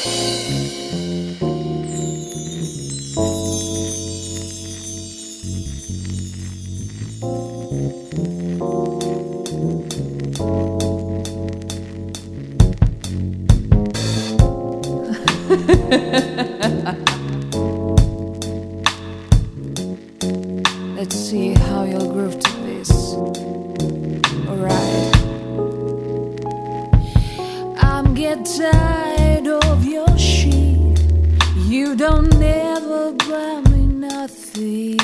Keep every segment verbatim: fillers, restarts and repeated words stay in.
Let's see how you'll groove to this. Alright. I'm get tired of your shit. You don't ever buy me nothing.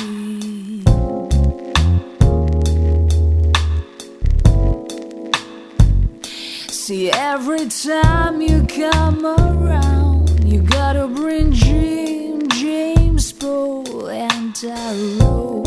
See, every time you come around, you gotta bring Jim, James, Paul, and Tyrone.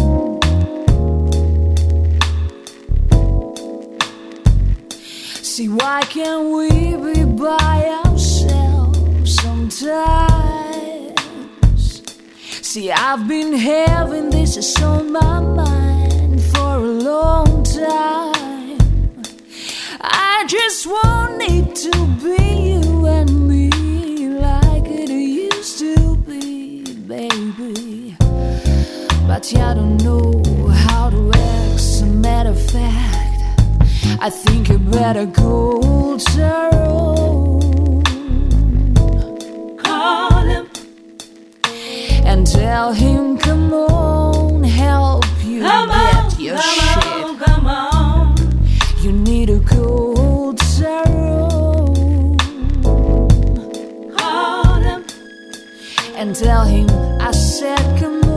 See, why can't we be by ourselves sometimes? See, I've been having this on my mind for a long time. I just want it to be you and me like it used to be, baby. But yeah, I don't know how to act. As a matter of fact, I think you better call Tyrone. Call him and tell him, come on, help you come get on, your come shit. on, come on. You need to call Tyrone. Call him and tell him I said, come on.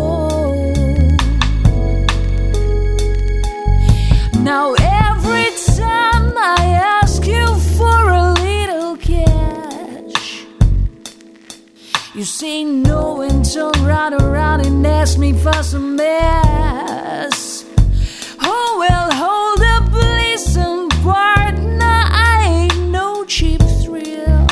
Now every time I ask you for a little cash, you say no and turn right around and ask me for some mess. Oh well, hold up, listen, partner, I ain't no cheap thrill.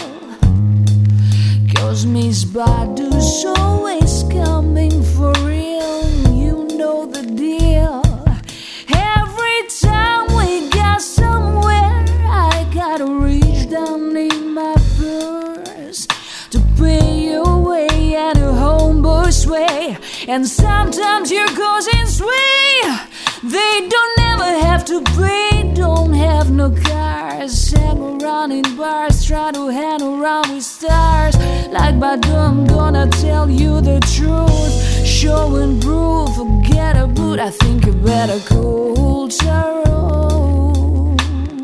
Cause Miss Badu's always coming for real. You know the deal. Every time we got somewhere, I gotta reach down in my purse to pay your way and a homeboy's way. And sometimes your cousins way, they don't ever have to pay, don't have no cars, hang around in bars, try to hang around with stars. Like Badu, I'm gonna tell you the truth, show and prove, forget a boot. I think you better call Tyrone.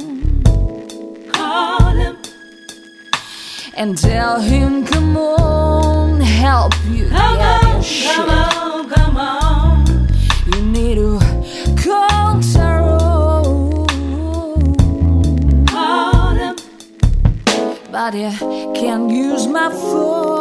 Call him and tell him, come on, help you come get on, your shit. come on, come on. You need to call Tyrone. Call him But you can't use my phone.